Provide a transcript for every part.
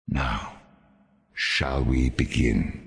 Now, shall we begin?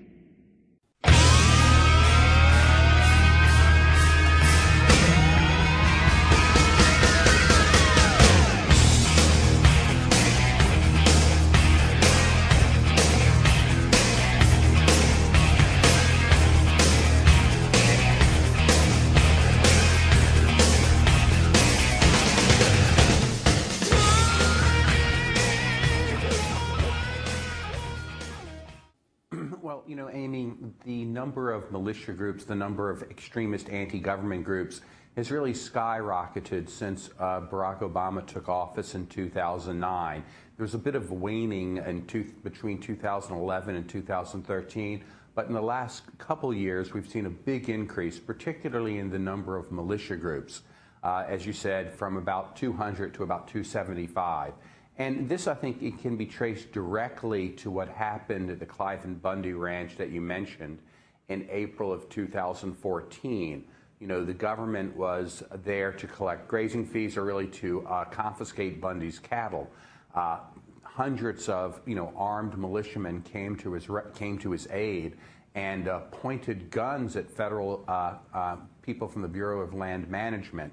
Well, Amy, the number of militia groups, the number of extremist anti-government groups has really skyrocketed since Barack Obama took office in 2009. There was a bit of waning between 2011 and 2013, but in the last couple years, we've seen a big increase, particularly in the number of militia groups, as you said, from about 200 to about 275. And this, I think, it can be traced directly to what happened at the Cliven Bundy Ranch that you mentioned in April of 2014. The government was there to collect grazing fees, or really to confiscate Bundy's cattle. Hundreds of, armed militiamen came to his aid and pointed guns at federal people from the Bureau of Land Management.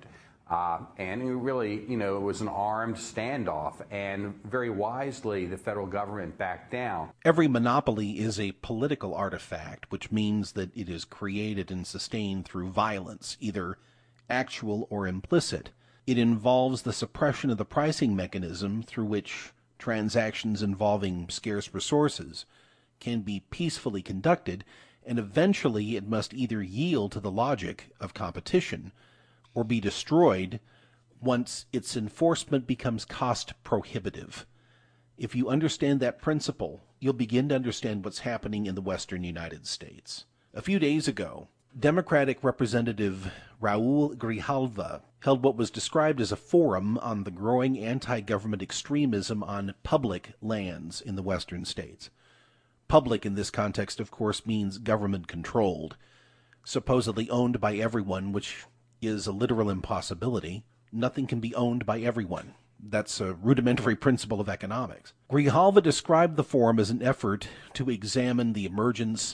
And it really, it was an armed standoff, and very wisely, the federal government backed down. Every monopoly is a political artifact, which means that it is created and sustained through violence, either actual or implicit. It involves the suppression of the pricing mechanism through which transactions involving scarce resources can be peacefully conducted, and eventually it must either yield to the logic of competition or be destroyed once its enforcement becomes cost prohibitive. If you understand that principle, you'll begin to understand what's happening in the western United States. A few days ago, Democratic Representative Raul Grijalva held what was described as a forum on the growing anti-government extremism on public lands in the western states. Public in this context, of course, means government-controlled, supposedly owned by everyone, which is a literal impossibility. Nothing can be owned by everyone. That's a rudimentary principle of economics. Grijalva described the forum as an effort to examine the emergence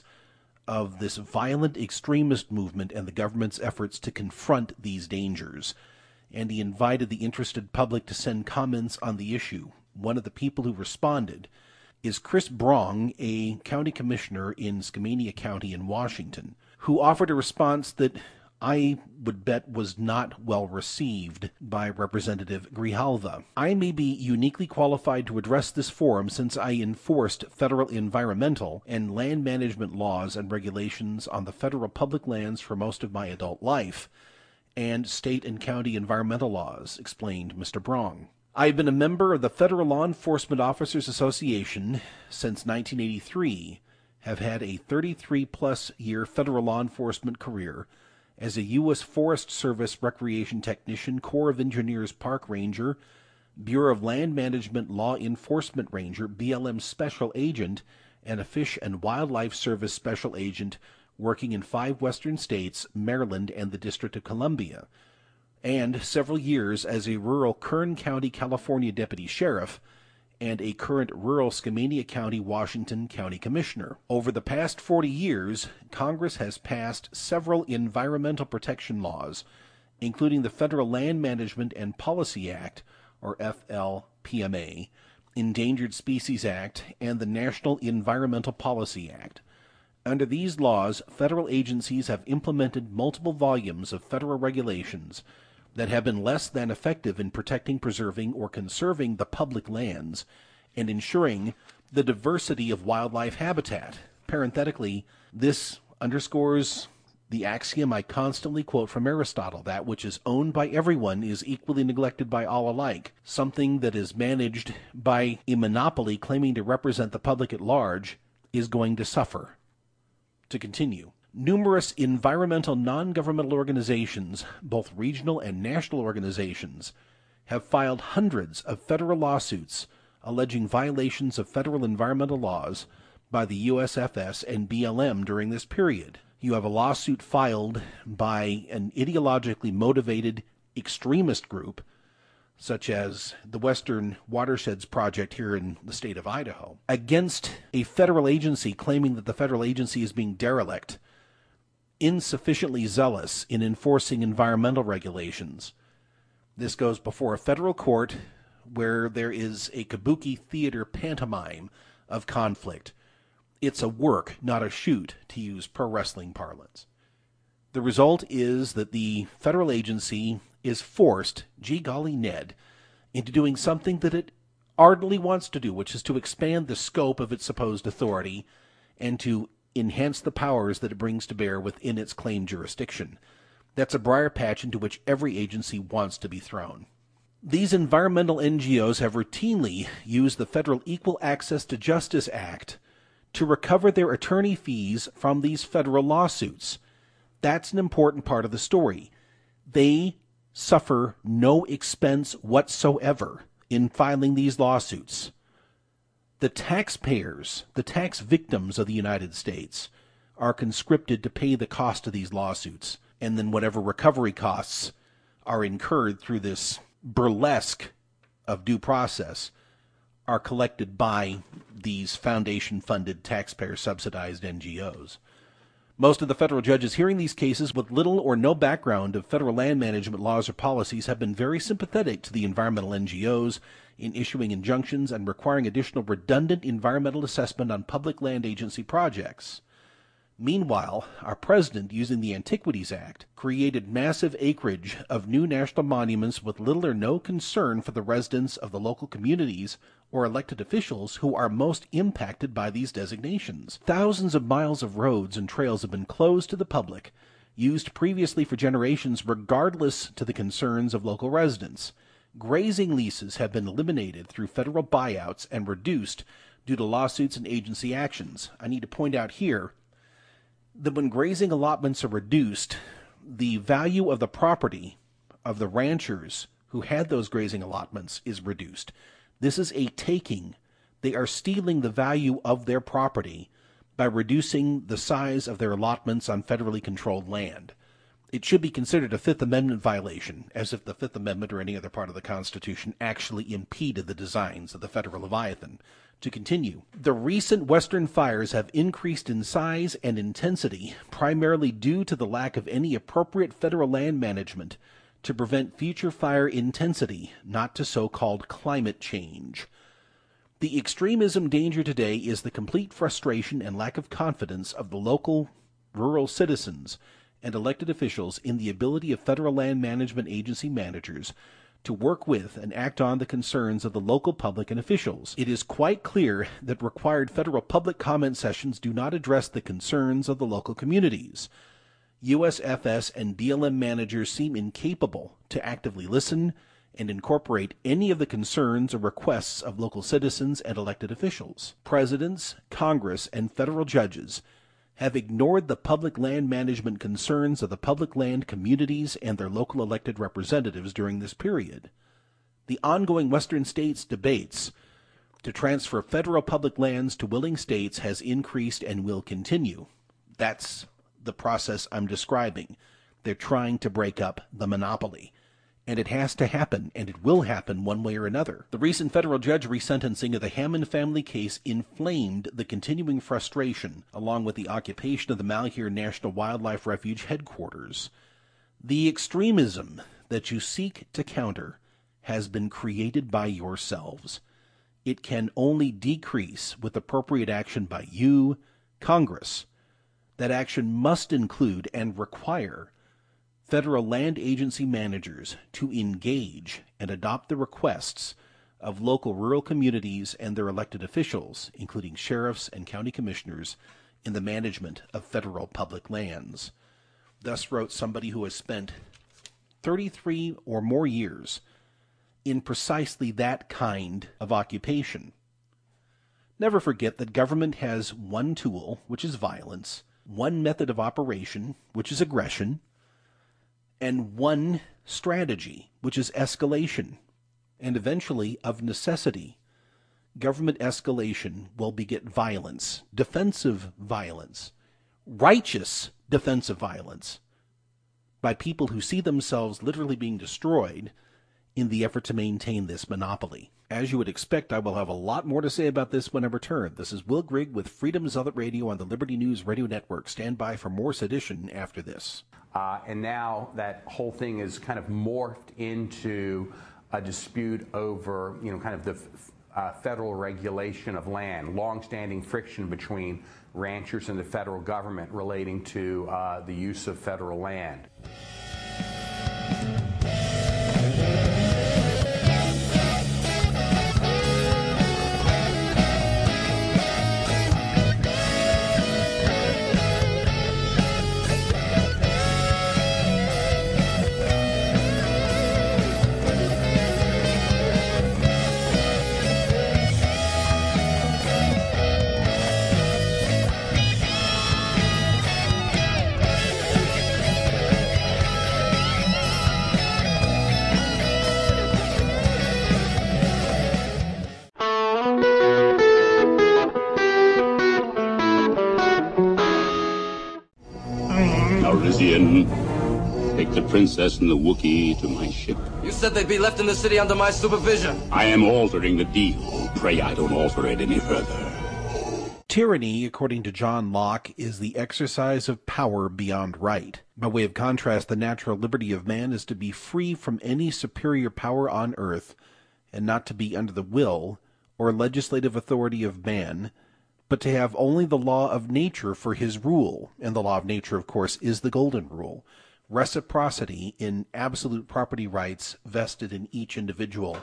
of this violent extremist movement and the government's efforts to confront these dangers, and he invited the interested public to send comments on the issue. One of the people who responded is Chris Brong, a county commissioner in Skamania County in Washington, who offered a response that I would bet was not well received by Representative Grijalva. I may be uniquely qualified to address this forum since I enforced federal environmental and land management laws and regulations on the federal public lands for most of my adult life, and state and county environmental laws, explained Mr. Brong. I've been a member of the Federal Law Enforcement Officers Association since 1983, have had a 33-plus year federal law enforcement career as a U.S. Forest Service Recreation Technician, Corps of Engineers Park Ranger, Bureau of Land Management Law Enforcement Ranger, BLM Special Agent, and a Fish and Wildlife Service Special Agent working in 5 western states, Maryland, and the District of Columbia, and several years as a rural Kern County, California Deputy Sheriff, and a current rural Skamania County, Washington County Commissioner. Over the past 40 years, Congress has passed several environmental protection laws, including the Federal Land Management and Policy Act, or FLPMA, Endangered Species Act, and the National Environmental Policy Act. Under these laws, federal agencies have implemented multiple volumes of federal regulations that have been less than effective in protecting, preserving, or conserving the public lands and ensuring the diversity of wildlife habitat. Parenthetically, this underscores the axiom I constantly quote from Aristotle: that which is owned by everyone is equally neglected by all alike. Something that is managed by a monopoly claiming to represent the public at large is going to suffer. To continue, numerous environmental non-governmental organizations, both regional and national organizations, have filed hundreds of federal lawsuits alleging violations of federal environmental laws by the USFS and BLM during this period. You have a lawsuit filed by an ideologically motivated extremist group such as the Western Watersheds Project here in the state of Idaho, against a federal agency claiming that the federal agency is being derelict, insufficiently zealous in enforcing environmental regulations. This goes before a federal court where there is a kabuki theater pantomime of conflict. It's a work, not a shoot, to use pro wrestling parlance. The result is that the federal agency is forced, gee golly Ned, into doing something that it ardently wants to do, which is to expand the scope of its supposed authority and to enhance the powers that it brings to bear within its claimed jurisdiction. That's a briar patch into which every agency wants to be thrown. These environmental NGOs have routinely used the Federal Equal Access to Justice Act to recover their attorney fees from these federal lawsuits. That's an important part of the story. They suffer no expense whatsoever in filing these lawsuits. The taxpayers, the tax victims of the United States, are conscripted to pay the cost of these lawsuits, and then whatever recovery costs are incurred through this burlesque of due process are collected by these foundation-funded, taxpayer-subsidized NGOs. Most of the federal judges hearing these cases with little or no background of federal land management laws or policies have been very sympathetic to the environmental NGOs in issuing injunctions and requiring additional redundant environmental assessment on public land agency projects. Meanwhile, our president, using the Antiquities Act, created massive acreage of new national monuments with little or no concern for the residents of the local communities or elected officials who are most impacted by these designations. Thousands of miles of roads and trails have been closed to the public, used previously for generations regardless to the concerns of local residents. Grazing leases have been eliminated through federal buyouts and reduced due to lawsuits and agency actions. I need to point out here that when grazing allotments are reduced, the value of the property of the ranchers who had those grazing allotments is reduced. This is a taking. They are stealing the value of their property by reducing the size of their allotments on federally controlled land. It should be considered a Fifth Amendment violation, as if the Fifth Amendment or any other part of the Constitution actually impeded the designs of the federal Leviathan. To continue, the recent Western fires have increased in size and intensity, primarily due to the lack of any appropriate federal land management to prevent future fire intensity, not to so-called climate change. The extremism danger today is the complete frustration and lack of confidence of the local, rural citizens and elected officials in the ability of federal land management agency managers to work with and act on the concerns of the local public and officials. It is quite clear that required federal public comment sessions do not address the concerns of the local communities. USFS and BLM managers seem incapable to actively listen and incorporate any of the concerns or requests of local citizens and elected officials. Presidents, Congress, and federal judges have ignored the public land management concerns of the public land communities and their local elected representatives during this period. The ongoing Western states debates to transfer federal public lands to willing states has increased and will continue. That's the process I'm describing. They're trying to break up the monopoly. And it has to happen, and it will happen one way or another. The recent federal judge resentencing of the Hammond family case inflamed the continuing frustration, along with the occupation of the Malheur National Wildlife Refuge headquarters. The extremism that you seek to counter has been created by yourselves. It can only decrease with appropriate action by you, Congress. That action must include and require federal land agency managers to engage and adopt the requests of local rural communities and their elected officials, including sheriffs and county commissioners, in the management of federal public lands. Thus wrote somebody who has spent 33 or more years in precisely that kind of occupation. Never forget that government has one tool, which is violence, one method of operation, which is aggression, and one strategy, which is escalation. And eventually, of necessity, government escalation will beget violence, defensive violence, righteous defensive violence, by people who see themselves literally being destroyed in the effort to maintain this monopoly. As you would expect, I will have a lot more to say about this when I return. This is Will Grigg with Freedom Zealot Radio on the Liberty News Radio Network. Stand by for more sedition after this. And now that whole thing is kind of morphed into a dispute over, kind of the federal regulation of land, long-standing friction between ranchers and the federal government relating to the use of federal land. Take the princess and the Wookiee to my ship. You said they'd be left in the city under my supervision. I am altering the deal. Pray I don't alter it any further. Tyranny, according to John Locke, is the exercise of power beyond right. By way of contrast, the natural liberty of man is to be free from any superior power on earth, and not to be under the will or legislative authority of man, but to have only the law of nature for his rule. And the law of nature, of course, is the Golden Rule. Reciprocity in absolute property rights vested in each individual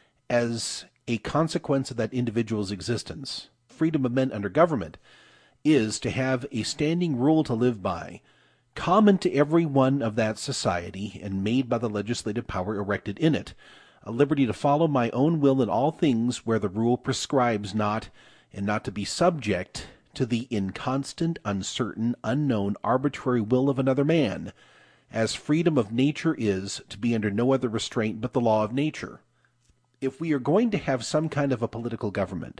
as a consequence of that individual's existence. Freedom of men under government is to have a standing rule to live by, common to every one of that society and made by the legislative power erected in it, a liberty to follow my own will in all things where the rule prescribes not, and not to be subject to the inconstant, uncertain, unknown, arbitrary will of another man, as freedom of nature is to be under no other restraint but the law of nature. If we are going to have some kind of a political government,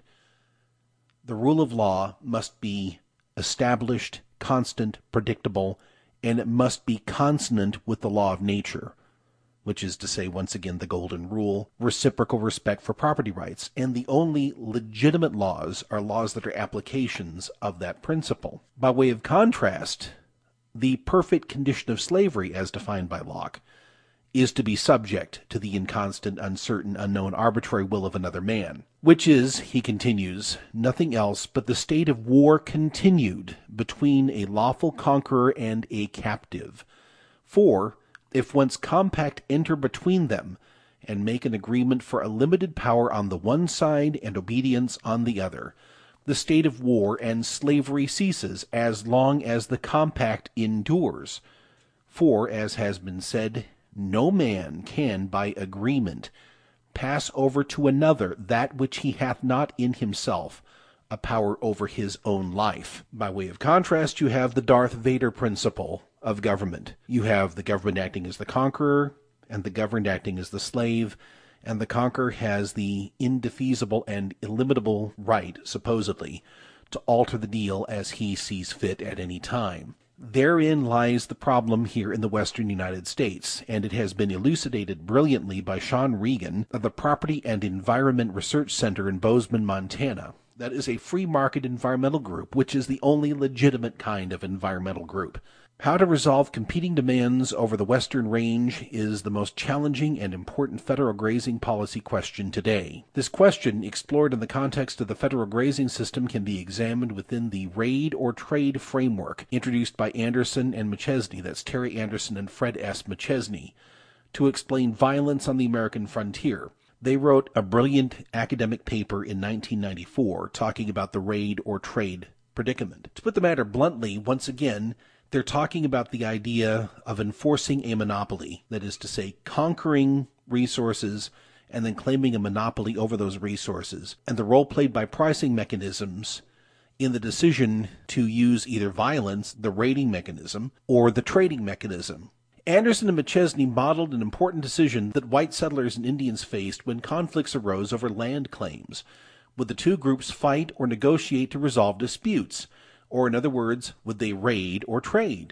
the rule of law must be established, constant, predictable, and it must be consonant with the law of nature, which is to say, once again, the Golden Rule, reciprocal respect for property rights. And the only legitimate laws are laws that are applications of that principle. By way of contrast, the perfect condition of slavery, as defined by Locke, is to be subject to the inconstant, uncertain, unknown, arbitrary will of another man, which is, he continues, nothing else but the state of war continued between a lawful conqueror and a captive. For, if once compact enter between them, and make an agreement for a limited power on the one side and obedience on the other, the state of war and slavery ceases as long as the compact endures. For, as has been said, no man can by agreement pass over to another that which he hath not in himself a power over his own life. By way of contrast, you have the Darth Vader principle of government. You have the government acting as the conqueror, and the governed acting as the slave, and the conqueror has the indefeasible and illimitable right, supposedly, to alter the deal as he sees fit at any time. Therein lies the problem here in the western United States, and it has been elucidated brilliantly by Sean Regan of the Property and Environment Research Center in Bozeman, Montana. That is a free market environmental group, which is the only legitimate kind of environmental group. How to resolve competing demands over the Western Range is the most challenging and important federal grazing policy question today. This question, explored in the context of the federal grazing system, can be examined within the raid or trade framework introduced by Anderson and McChesney, that's Terry Anderson and Fred S. McChesney, to explain violence on the American frontier. They wrote a brilliant academic paper in 1994 talking about the raid or trade predicament. To put the matter bluntly, once again, they're talking about the idea of enforcing a monopoly, that is to say, conquering resources and then claiming a monopoly over those resources, and the role played by pricing mechanisms in the decision to use either violence, the raiding mechanism, or the trading mechanism. Anderson and McChesney modeled an important decision that white settlers and Indians faced when conflicts arose over land claims. Would the two groups fight or negotiate to resolve disputes? Or in other words, would they raid or trade?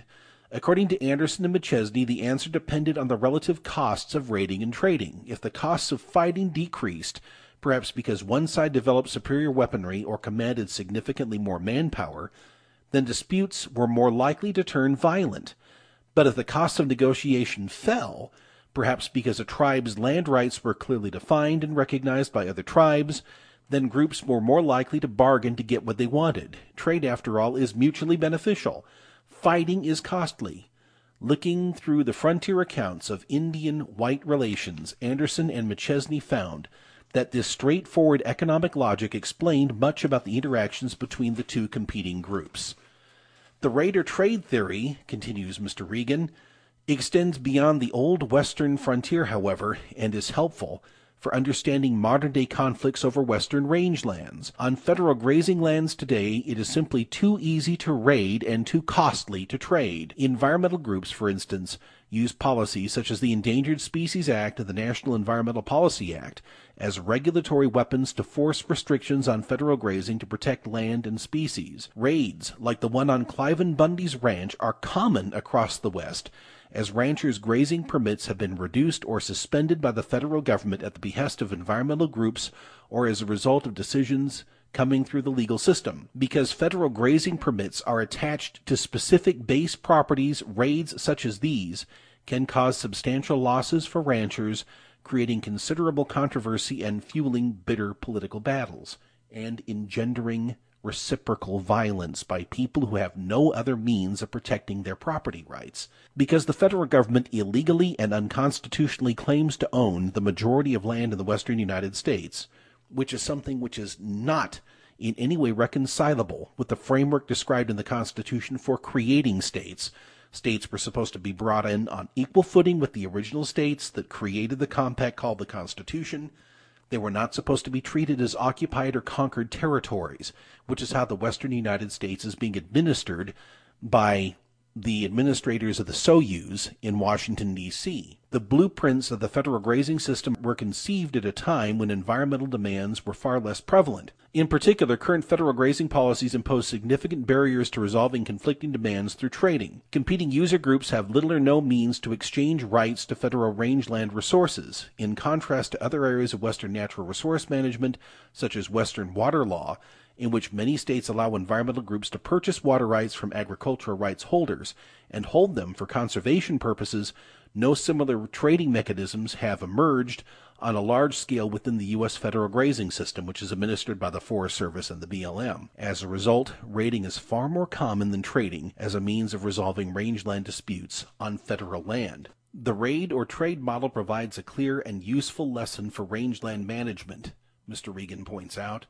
According to Anderson and McChesney, the answer depended on the relative costs of raiding and trading. If the costs of fighting decreased, perhaps because one side developed superior weaponry or commanded significantly more manpower, then disputes were more likely to turn violent. But if the cost of negotiation fell, perhaps because a tribe's land rights were clearly defined and recognized by other tribes, then groups were more likely to bargain to get what they wanted. Trade, after all, is mutually beneficial. Fighting is costly. Looking through the frontier accounts of Indian-white relations, Anderson and McChesney found that this straightforward economic logic explained much about the interactions between the two competing groups. The raider-trade theory, continues Mr. Regan, extends beyond the old western frontier, however, and is helpful for understanding modern-day conflicts over western rangelands. On federal grazing lands today, it is simply too easy to raid and too costly to trade. Environmental groups, for instance, use policies such as the Endangered Species Act and the National Environmental Policy Act as regulatory weapons to force restrictions on federal grazing to protect land and species. Raids, like the one on Cliven Bundy's ranch, are common across the West, as ranchers' grazing permits have been reduced or suspended by the federal government at the behest of environmental groups or as a result of decisions coming through the legal system. Because federal grazing permits are attached to specific base properties, raids such as these can cause substantial losses for ranchers, creating considerable controversy and fueling bitter political battles, and engendering reciprocal violence by people who have no other means of protecting their property rights. Because the federal government illegally and unconstitutionally claims to own the majority of land in the western United States, which is something which is not in any way reconcilable with the framework described in the Constitution for creating states. States were supposed to be brought in on equal footing with the original states that created the compact called the Constitution. They were not supposed to be treated as occupied or conquered territories, which is how the western United States is being administered by the administrators of the Soyuz in Washington, D.C. The blueprints of the federal grazing system were conceived at a time when environmental demands were far less prevalent. In particular, current federal grazing policies impose significant barriers to resolving conflicting demands through trading. Competing user groups have little or no means to exchange rights to federal rangeland resources, in contrast to other areas of western natural resource management, such as western water law, in which many states allow environmental groups to purchase water rights from agricultural rights holders and hold them for conservation purposes. No similar trading mechanisms have emerged on a large scale within the U.S. federal grazing system, which is administered by the Forest Service and the BLM. As a result, raiding is far more common than trading as a means of resolving rangeland disputes on federal land. The raid or trade model provides a clear and useful lesson for rangeland management, Mr. Regan points out.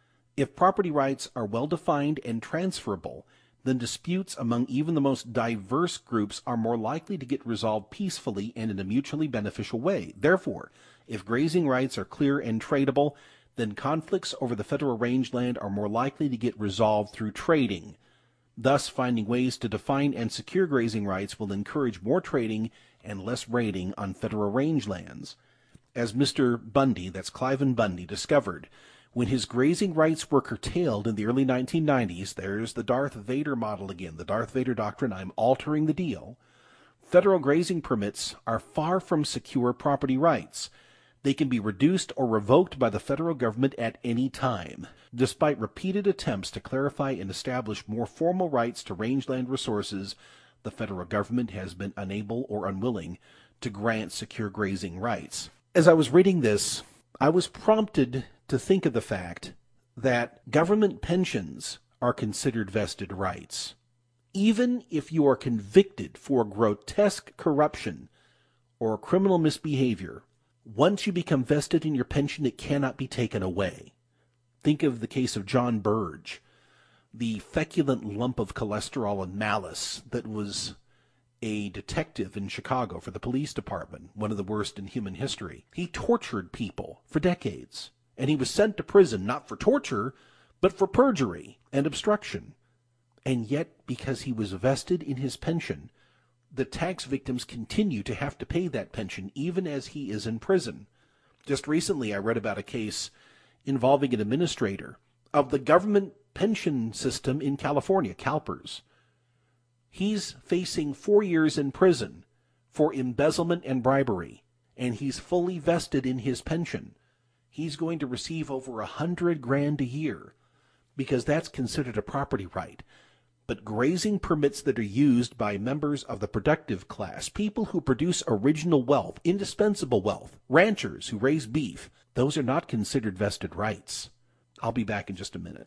If property rights are well defined and transferable, then disputes among even the most diverse groups are more likely to get resolved peacefully and in a mutually beneficial way. Therefore, if grazing rights are clear and tradable, then conflicts over the federal rangeland are more likely to get resolved through trading. Thus, finding ways to define and secure grazing rights will encourage more trading and less raiding on federal rangelands. As Mr. Bundy, that's Cliven Bundy, discovered, when his grazing rights were curtailed in the early 1990s, there's the Darth Vader model again, the Darth Vader doctrine, I'm altering the deal. Federal grazing permits are far from secure property rights. They can be reduced or revoked by the federal government at any time. Despite repeated attempts to clarify and establish more formal rights to rangeland resources, the federal government has been unable or unwilling to grant secure grazing rights. As I was reading this, I was prompted to think of the fact that government pensions are considered vested rights. Even if you are convicted for grotesque corruption or criminal misbehavior, once you become vested in your pension, it cannot be taken away. Think of the case of John Burge, the feculent lump of cholesterol and malice that was a detective in Chicago for the police department, one of the worst in human history. He tortured people for decades, and he was sent to prison not for torture, but for perjury and obstruction. And yet, because he was vested in his pension, the tax victims continue to have to pay that pension even as he is in prison. Just recently, I read about a case involving an administrator of the government pension system in California, CalPERS. He's facing 4 years in prison for embezzlement and bribery, and he's fully vested in his pension. He's going to receive over $100,000 a year because that's considered a property right. But grazing permits that are used by members of the productive class, people who produce original wealth, indispensable wealth, ranchers who raise beef, those are not considered vested rights. I'll be back in just a minute.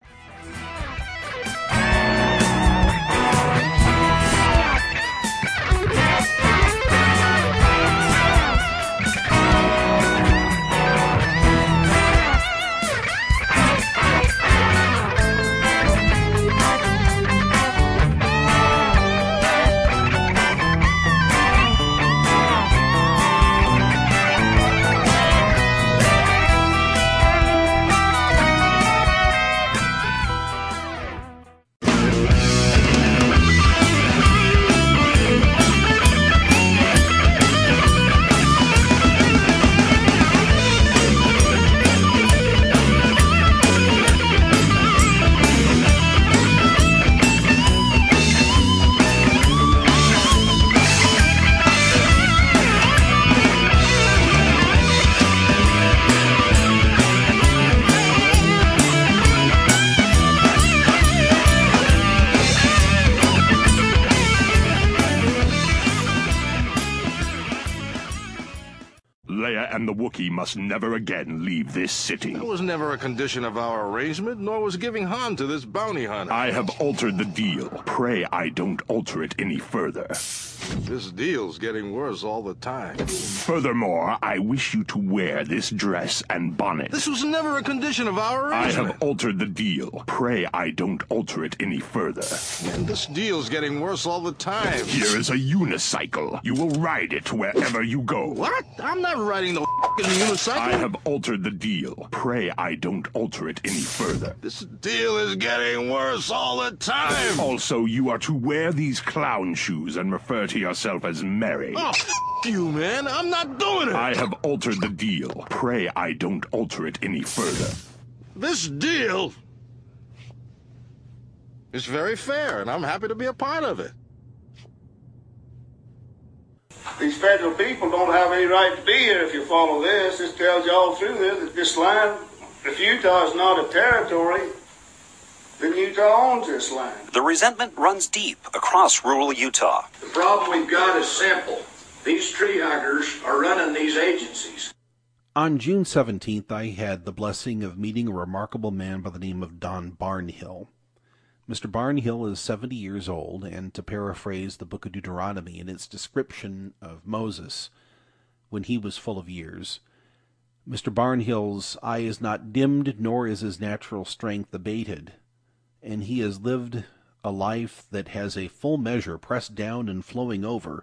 Leia and the Wookiee must never again leave this city. That was never a condition of our arrangement, nor was giving Han to this bounty hunter. I have altered the deal. Pray I don't alter it any further. This deal's getting worse all the time. Furthermore, I wish you to wear this dress and bonnet. This was never a condition of our I arrangement. have altered the deal. Pray I don't alter it any further. And this deal's getting worse all the time. Here is a unicycle. You will ride it wherever you go. What? I'm not riding the f***ing unicycle. I have altered the deal. Pray I don't alter it any further. This deal is getting worse all the time. Also, you are to wear these clown shoes and refer to yourself as Mary. Oh, f*** you, man. I'm not doing it. I have altered the deal. Pray I don't alter it any further. This deal is very fair, and I'm happy to be a part of it. These federal people don't have any right to be here if you follow this. This tells you all through this that this land, if Utah is not a territory, then Utah owns this land. The resentment runs deep across rural Utah. The problem we've got is simple. These tree huggers are running these agencies. On June 17th, I had the blessing of meeting a remarkable man by the name of Don Barnhill. Mr. Barnhill is 70 years old, and to paraphrase the book of Deuteronomy in its description of Moses when he was full of years, Mr. Barnhill's eye is not dimmed, nor is his natural strength abated, and he has lived a life that has a full measure pressed down and flowing over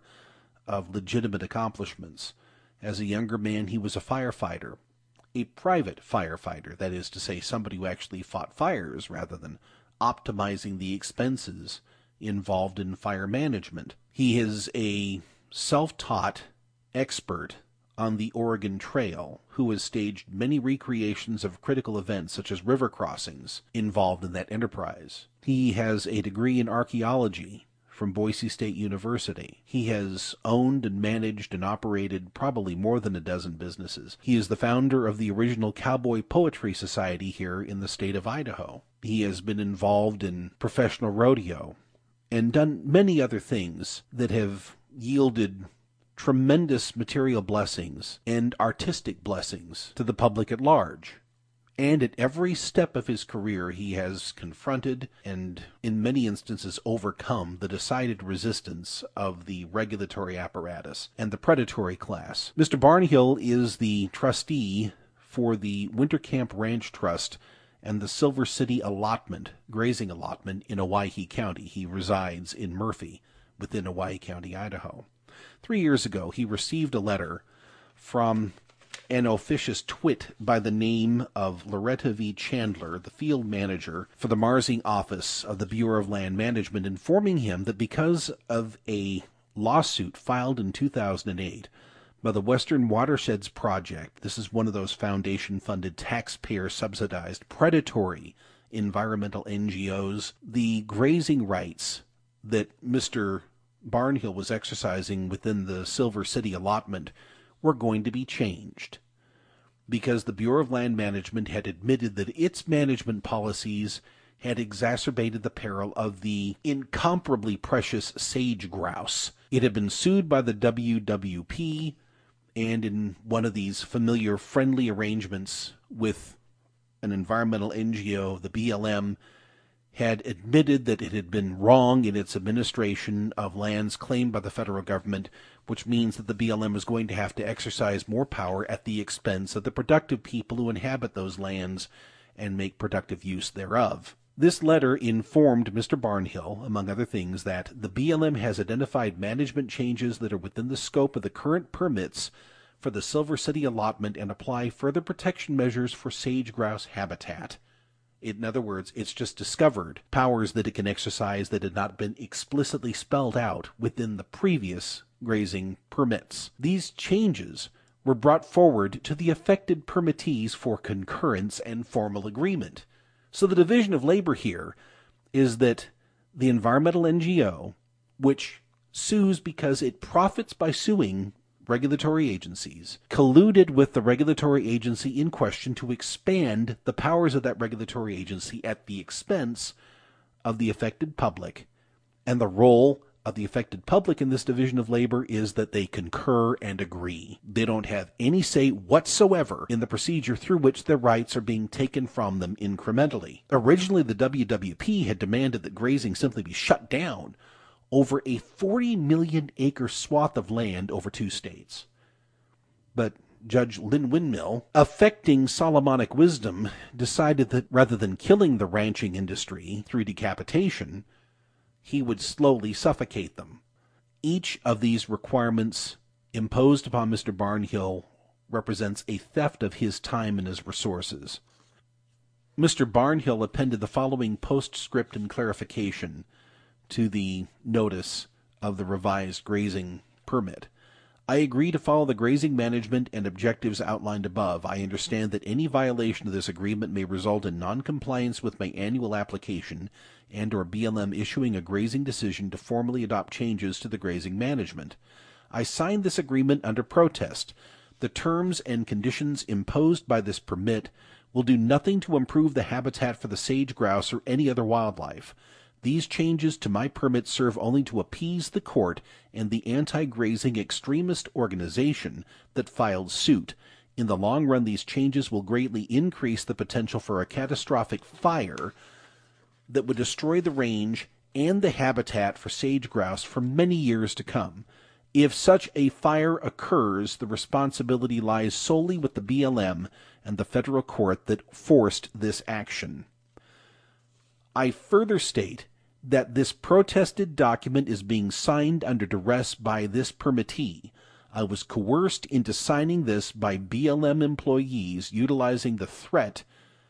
of legitimate accomplishments. As a younger man, he was a firefighter, a private firefighter, that is to say, somebody who actually fought fires rather than optimizing the expenses involved in fire management. He is a self-taught expert on the Oregon Trail who has staged many recreations of critical events such as river crossings involved in that enterprise. He has a degree in archaeology from Boise State University. He has owned and managed and operated probably more than a dozen businesses. He is the founder of the original Cowboy Poetry Society here in the state of Idaho. He has been involved in professional rodeo and done many other things that have yielded tremendous material blessings and artistic blessings to the public at large. And at every step of his career, he has confronted and, in many instances, overcome the decided resistance of the regulatory apparatus and the predatory class. Mr. Barnhill is the trustee for the Winter Camp Ranch Trust and the Silver City Allotment, grazing allotment in Owyhee County. He resides in Murphy, within Owyhee County, Idaho. 3 years ago, he received a letter from an officious twit by the name of Loretta V. Chandler, the field manager for the Marsing office of the Bureau of Land Management, informing him that because of a lawsuit filed in 2008 by the Western Watersheds Project, this is one of those foundation-funded, taxpayer-subsidized, predatory environmental NGOs, the grazing rights that Mr. Barnhill was exercising within the Silver City allotment were going to be changed, because the Bureau of Land Management had admitted that its management policies had exacerbated the peril of the incomparably precious sage grouse. It had been sued by the WWP, and in one of these familiar friendly arrangements with an environmental NGO, the BLM had admitted that it had been wrong in its administration of lands claimed by the federal government, which means that the BLM is going to have to exercise more power at the expense of the productive people who inhabit those lands and make productive use thereof. This letter informed Mr. Barnhill, among other things, that the BLM has identified management changes that are within the scope of the current permits for the Silver City allotment and apply further protection measures for sage grouse habitat. In other words, it's just discovered powers that it can exercise that had not been explicitly spelled out within the previous grazing permits. These changes were brought forward to the affected permittees for concurrence and formal agreement. So the division of labor here is that the environmental NGO, which sues because it profits by suing regulatory agencies, colluded with the regulatory agency in question to expand the powers of that regulatory agency at the expense of the affected public. And the role of the affected public in this division of labor is that they concur and agree. They don't have any say whatsoever in the procedure through which their rights are being taken from them incrementally. Originally, the WWP had demanded that grazing simply be shut down over a 40 million acre swath of land over 2 states. But Judge Lynn Windmill, affecting Solomonic wisdom, decided that rather than killing the ranching industry through decapitation, he would slowly suffocate them. Each of these requirements imposed upon Mr. Barnhill represents a theft of his time and his resources. Mr. Barnhill appended the following postscript and clarification to the notice of the revised grazing permit. I agree to follow the grazing management and objectives outlined above. I understand that any violation of this agreement may result in noncompliance with my annual application and or BLM issuing a grazing decision to formally adopt changes to the grazing management. I signed this agreement under protest. The terms and conditions imposed by this permit will do nothing to improve the habitat for the sage grouse or any other wildlife. These changes to my permit serve only to appease the court and the anti-grazing extremist organization that filed suit. In the long run, these changes will greatly increase the potential for a catastrophic fire that would destroy the range and the habitat for sage grouse for many years to come. If such a fire occurs, the responsibility lies solely with the BLM and the federal court that forced this action. I further state that this protested document is being signed under duress by this permittee. I was coerced into signing this by BLM employees utilizing the threat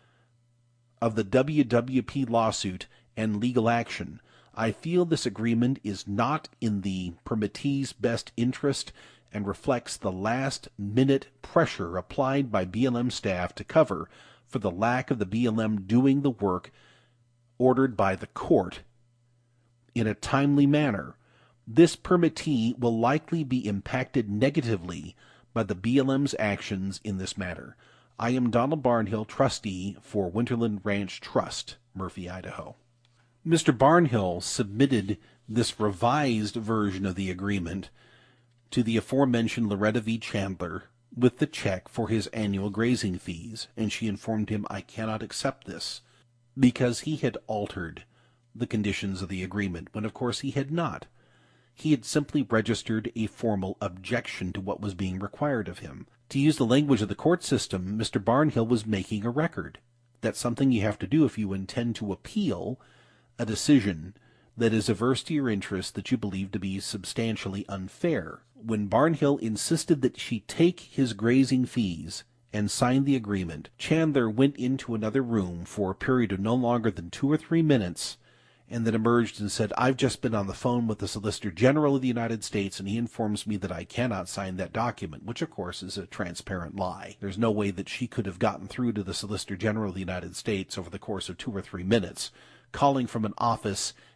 of the WWP lawsuit and legal action. I feel this agreement is not in the permittee's best interest and reflects the last-minute pressure applied by BLM staff to cover for the lack of the BLM doing the work ordered by the court in a timely manner. This permittee will likely be impacted negatively by the BLM's actions in this matter. I am Donald Barnhill, trustee for Winterland Ranch Trust, Murphy, Idaho. Mr. Barnhill submitted this revised version of the agreement to the aforementioned Loretta V. Chandler with the check for his annual grazing fees, and she informed him, I cannot accept this, because he had altered the conditions of the agreement, when of course he had not. He had simply registered a formal objection to what was being required of him. To use the language of the court system, Mr. Barnhill was making a record. That's something you have to do if you intend to appeal a decision that is averse to your interest that you believe to be substantially unfair. When Barnhill insisted that she take his grazing fees and signed the agreement, Chandler went into another room for a period of no longer than 2 or 3 minutes and then emerged and said, I've just been on the phone with the Solicitor General of the United States, and he informs me that I cannot sign that document, which, of course, is a transparent lie. There's no way that she could have gotten through to the Solicitor General of the United States over the course of 2 or 3 minutes, calling from an office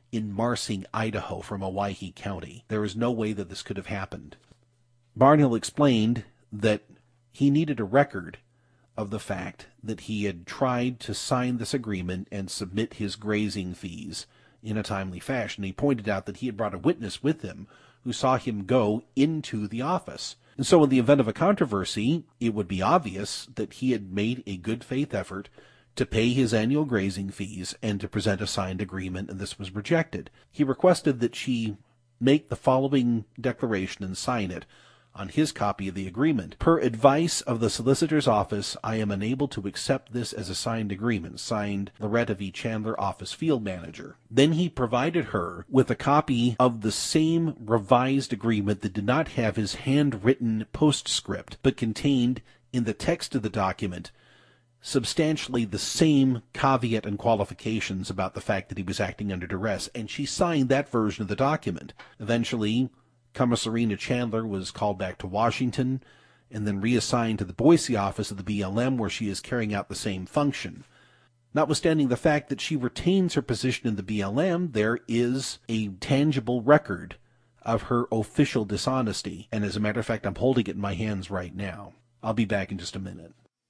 in Marsing, Idaho from Owyhee County. There is no way that this could have happened. Barnhill explained that he needed a record of the fact that he had tried to sign this agreement and submit his grazing fees in a timely fashion. He pointed out that he had brought a witness with him who saw him go into the office. And so in the event of a controversy, it would be obvious that he had made a good faith effort to pay his annual grazing fees and to present a signed agreement, and this was rejected. He requested that she make the following declaration and sign it on his copy of the agreement. Per advice of the solicitor's office, I am unable to accept this as a signed agreement. Signed, Loretta V. Chandler, office field manager. Then he provided her with a copy of the same revised agreement that did not have his handwritten postscript, but contained in the text of the document substantially the same caveat and qualifications about the fact that he was acting under duress, and she signed that version of the document. Eventually, Commissarina Chandler was called back to Washington and then reassigned to the Boise office of the BLM, where she is carrying out the same function. Notwithstanding the fact that she retains her position in the BLM, there is a tangible record of her official dishonesty, and as a matter of fact, I'm holding it in my hands right now. I'll be back in just a minute.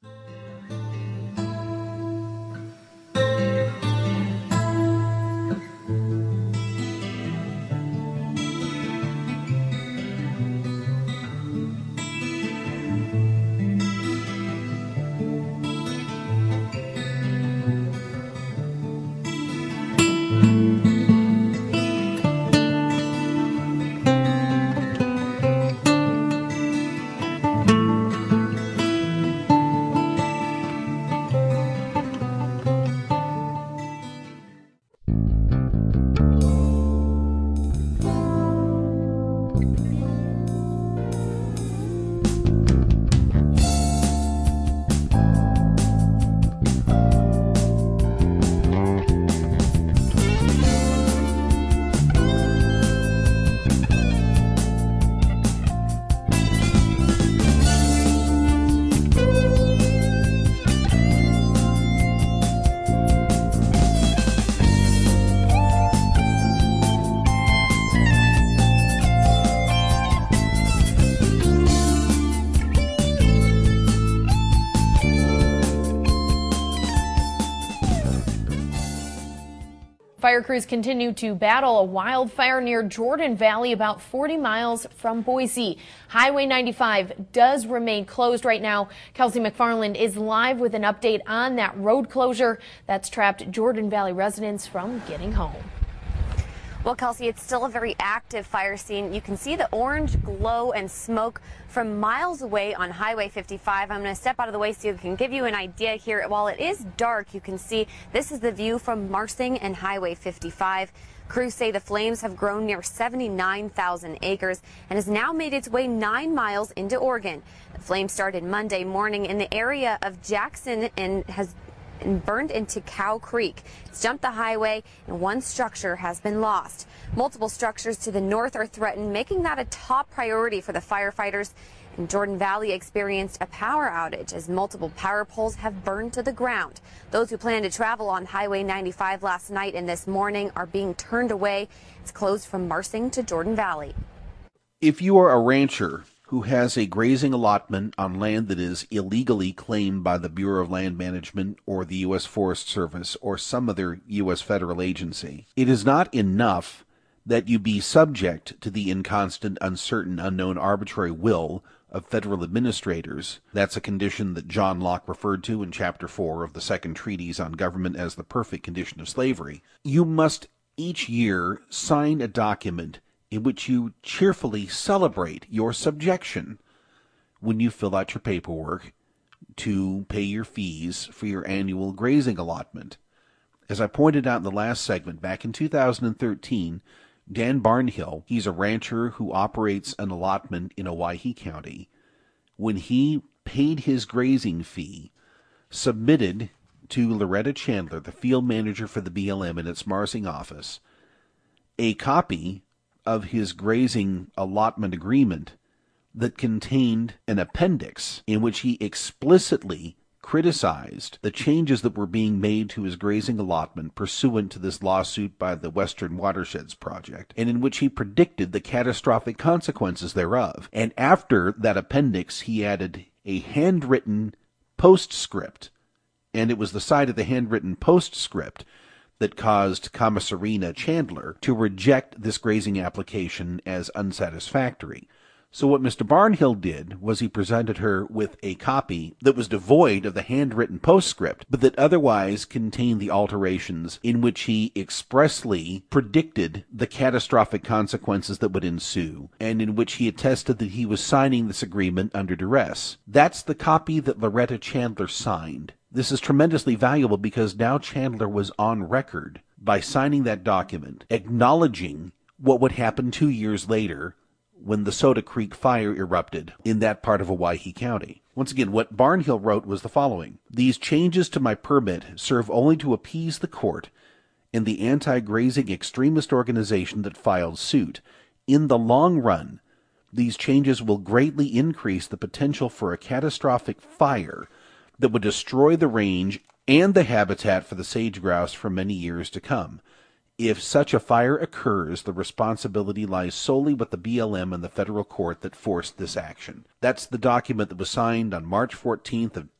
Fire crews continue to battle a wildfire near Jordan Valley, about 40 miles from Boise. Highway 95 does remain closed right now. Kelsey McFarland is live with an update on that road closure that's trapped Jordan Valley residents from getting home. Well, Kelsey, it's still a very active fire scene. You can see the orange glow and smoke from miles away on Highway 55. I'm going to step out of the way so you can give you an idea here. While it is dark, you can see this is the view from Marsing and Highway 55. Crews say the flames have grown near 79,000 acres and has now made its way 9 miles into Oregon. The flames started Monday morning in the area of Jackson and has burned into Cow Creek. It's jumped the highway and one structure has been lost. Multiple structures to the north are threatened, making that a top priority for the firefighters. And Jordan Valley experienced a power outage as multiple power poles have burned to the ground. Those who planned to travel on Highway 95 last night and this morning are being turned away. It's closed from Marsing to Jordan Valley. If you are a rancher who has a grazing allotment on land that is illegally claimed by the Bureau of Land Management or the U.S. Forest Service or some other U.S. federal agency, it is not enough that you be subject to the inconstant, uncertain, unknown, arbitrary will of federal administrators. That's a condition that John Locke referred to in Chapter 4 of the Second Treatise on Government as the perfect condition of slavery. You must each year sign a document in which you cheerfully celebrate your subjection when you fill out your paperwork to pay your fees for your annual grazing allotment. As I pointed out in the last segment, back in 2013, Dan Barnhill, he's a rancher who operates an allotment in Owyhee County, when he paid his grazing fee, submitted to Loretta Chandler, the field manager for the BLM in its Marsing office, a copy of his grazing allotment agreement that contained an appendix in which he explicitly criticized the changes that were being made to his grazing allotment pursuant to this lawsuit by the Western Watersheds Project, and in which he predicted the catastrophic consequences thereof. And after that appendix, he added a handwritten postscript, and it was the side of the handwritten postscript that caused Commissarina Chandler to reject this grazing application as unsatisfactory. So what Mr. Barnhill did was he presented her with a copy that was devoid of the handwritten postscript, but that otherwise contained the alterations in which he expressly predicted the catastrophic consequences that would ensue, and in which he attested that he was signing this agreement under duress. That's the copy that Loretta Chandler signed. This is tremendously valuable because now Chandler was on record by signing that document, acknowledging what would happen 2 years later when the Soda Creek fire erupted in that part of Owyhee County. Once again, what Barnhill wrote was the following: "These changes to my permit serve only to appease the court and the anti-grazing extremist organization that filed suit. In the long run, these changes will greatly increase the potential for a catastrophic fire that would destroy the range and the habitat for the sage grouse for many years to come. If such a fire occurs, the responsibility lies solely with the BLM and the federal court that forced this action." That's the document that was signed on March 14th of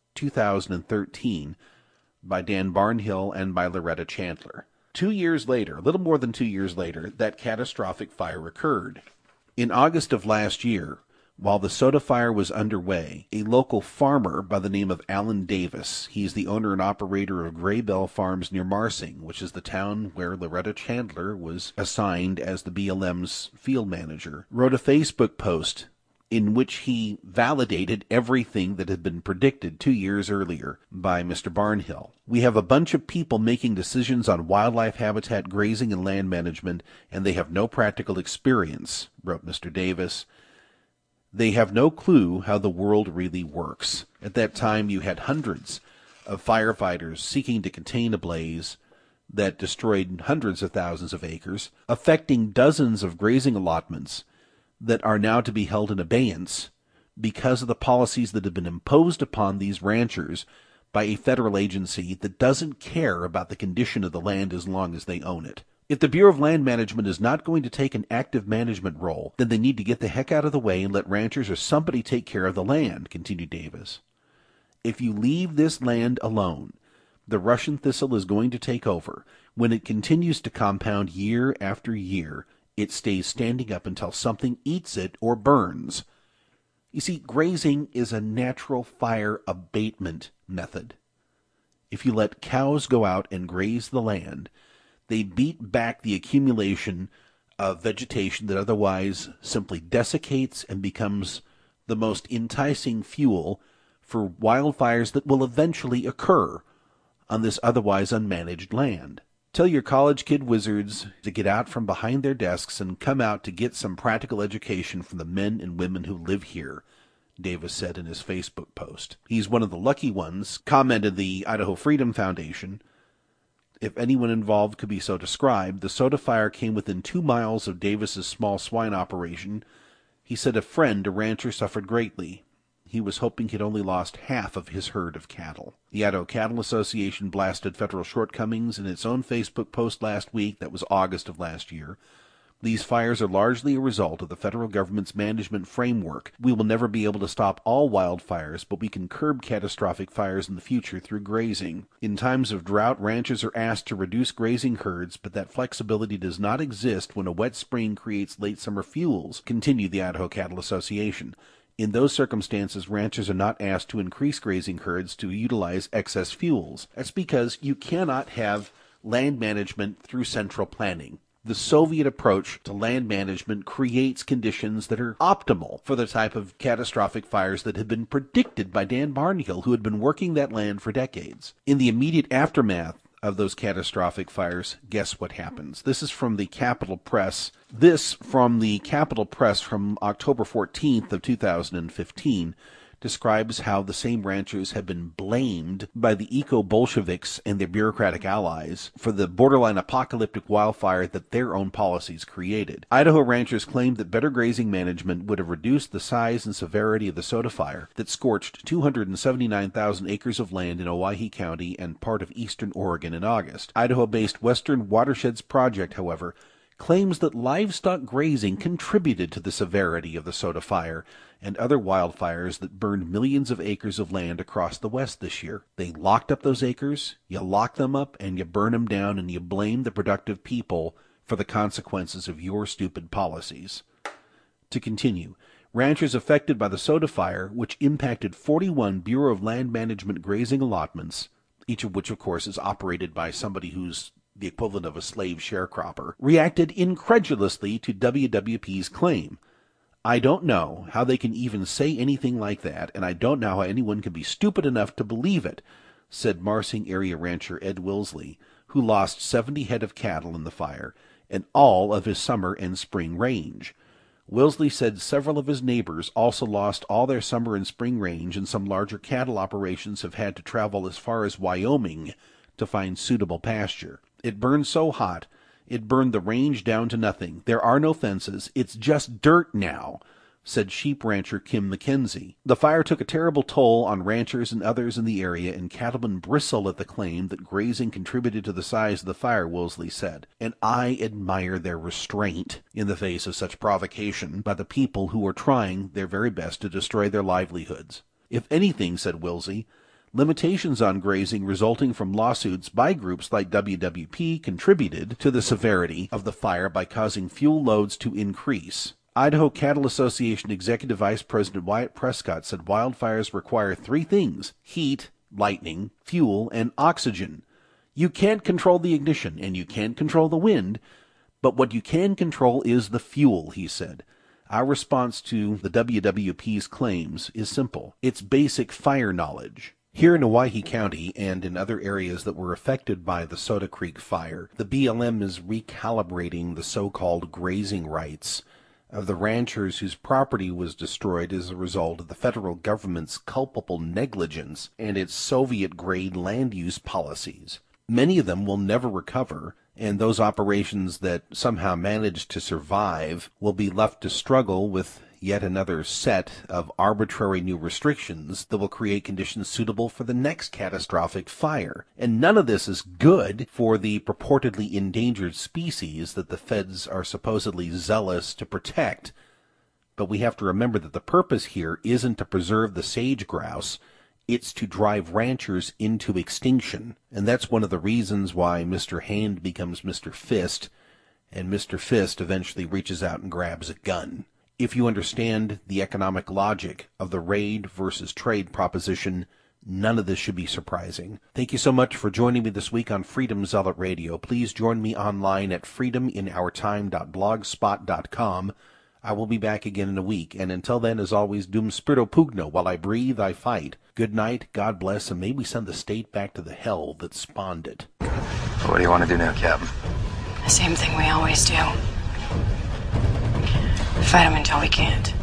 2013 by Dan Barnhill and by Loretta Chandler. 2 years later, a little more than 2 years later, that catastrophic fire occurred. In August of last year, while the soda fire was underway, a local farmer by the name of Alan Davis, he's the owner and operator of Gray Bell Farms near Marsing, which is the town where Loretta Chandler was assigned as the BLM's field manager, wrote a Facebook post in which he validated everything that had been predicted 2 years earlier by Mr. Barnhill. "We have a bunch of people making decisions on wildlife habitat grazing and land management, and they have no practical experience," wrote Mr. Davis. "They have no clue how the world really works." At that time, you had hundreds of firefighters seeking to contain a blaze that destroyed hundreds of thousands of acres, affecting dozens of grazing allotments that are now to be held in abeyance because of the policies that have been imposed upon these ranchers by a federal agency that doesn't care about the condition of the land as long as they own it. If the Bureau of Land Management is not going to take an active management role, then they need to get the heck out of the way and let ranchers or somebody take care of the land, continued Davis. "If you leave this land alone, the Russian thistle is going to take over. When it continues to compound year after year, it stays standing up until something eats it or burns." You see, grazing is a natural fire abatement method. If you let cows go out and graze the land, they beat back the accumulation of vegetation that otherwise simply desiccates and becomes the most enticing fuel for wildfires that will eventually occur on this otherwise unmanaged land. Tell your college kid wizards to get out from behind their desks and come out to get some practical education from the men and women who live here, Davis said in his Facebook post. He's one of the lucky ones, commented the Idaho Freedom Foundation. If anyone involved could be so described, the soda fire came within 2 miles of Davis's small swine operation. He said a friend, a rancher, suffered greatly. He was hoping he'd only lost half of his herd of cattle. The Idaho Cattle Association blasted federal shortcomings in its own Facebook post last week. That was August of last year. These fires are largely a result of the federal government's management framework. We will never be able to stop all wildfires, but we can curb catastrophic fires in the future through grazing. In times of drought, ranchers are asked to reduce grazing herds, but that flexibility does not exist when a wet spring creates late summer fuels, continued the Idaho Cattle Association. In those circumstances, ranchers are not asked to increase grazing herds to utilize excess fuels. That's because you cannot have land management through central planning. The Soviet approach to land management creates conditions that are optimal for the type of catastrophic fires that had been predicted by Dan Barnhill, who had been working that land for decades. In the immediate aftermath of those catastrophic fires, guess what happens? This is from the Capitol Press. This from the Capitol Press from October 14th of 2015. describes how the same ranchers have been blamed by the eco-Bolsheviks and their bureaucratic allies for the borderline apocalyptic wildfire that their own policies created. Idaho ranchers claimed that better grazing management would have reduced the size and severity of the Soda Fire that scorched 279,000 acres of land in Owyhee County and part of eastern Oregon in August. Idaho-based Western Watersheds Project, however, claims that livestock grazing contributed to the severity of the Soda Fire and other wildfires that burned millions of acres of land across the West this year. They locked up those acres, you lock them up, and you burn them down, and you blame the productive people for the consequences of your stupid policies. To continue, ranchers affected by the Soda Fire, which impacted 41 Bureau of Land Management grazing allotments, each of which, of course, is operated by somebody who's the equivalent of a slave sharecropper, reacted incredulously to WWP's claim. I don't know how they can even say anything like that, and I don't know how anyone can be stupid enough to believe it, said Marsing area rancher Ed Wilsley, who lost 70 head of cattle in the fire and all of his summer and spring range. Wilsley said several of his neighbors also lost all their summer and spring range, and some larger cattle operations have had to travel as far as Wyoming to find suitable pasture. It burned so hot, it burned the range down to nothing. There are no fences. It's just dirt now, said sheep rancher Kim McKenzie. The fire took a terrible toll on ranchers and others in the area, and cattlemen bristle at the claim that grazing contributed to the size of the fire, Wilsley said. And I admire their restraint in the face of such provocation by the people who are trying their very best to destroy their livelihoods. If anything, said Wilsley, limitations on grazing resulting from lawsuits by groups like WWP contributed to the severity of the fire by causing fuel loads to increase. Idaho Cattle Association Executive Vice President Wyatt Prescott said wildfires require three things: heat, lightning, fuel, and oxygen. You can't control the ignition, and you can't control the wind, but what you can control is the fuel, he said. Our response to the WWP's claims is simple. It's basic fire knowledge. Here in Owyhee County and in other areas that were affected by the Soda Creek fire, the BLM is recalibrating the so-called grazing rights of the ranchers whose property was destroyed as a result of the federal government's culpable negligence and its Soviet-grade land use policies. Many of them will never recover, and those operations that somehow managed to survive will be left to struggle with yet another set of arbitrary new restrictions that will create conditions suitable for the next catastrophic fire. And none of this is good for the purportedly endangered species that the feds are supposedly zealous to protect. But we have to remember that the purpose here isn't to preserve the sage grouse, it's to drive ranchers into extinction. And that's one of the reasons why Mr. Hand becomes Mr. Fist, and Mr. Fist eventually reaches out and grabs a gun. If you understand the economic logic of the raid versus trade proposition, none of this should be surprising. Thank you so much for joining me this week on Freedom Zealot Radio. Please join me online at freedominourtime.blogspot.com. I will be back again in a week, and until then, as always, dum spirito pugno, while I breathe, I fight. Good night, God bless, and may we send the state back to the hell that spawned it. What do you want to do now, Captain? The same thing we always do. Fight them until we can't.